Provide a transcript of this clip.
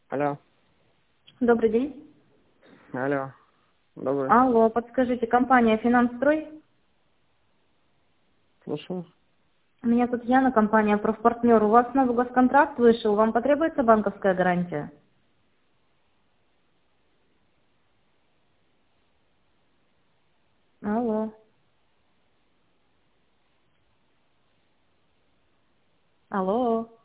Алло, Добрый день. алло, добрый, Алло, подскажите, компания «Финанстрой»? слушаю. Меня тут Яна, компания «Профпартнер». У вас новый госконтракт вышел, вам потребуется банковская гарантия? Алло, алло.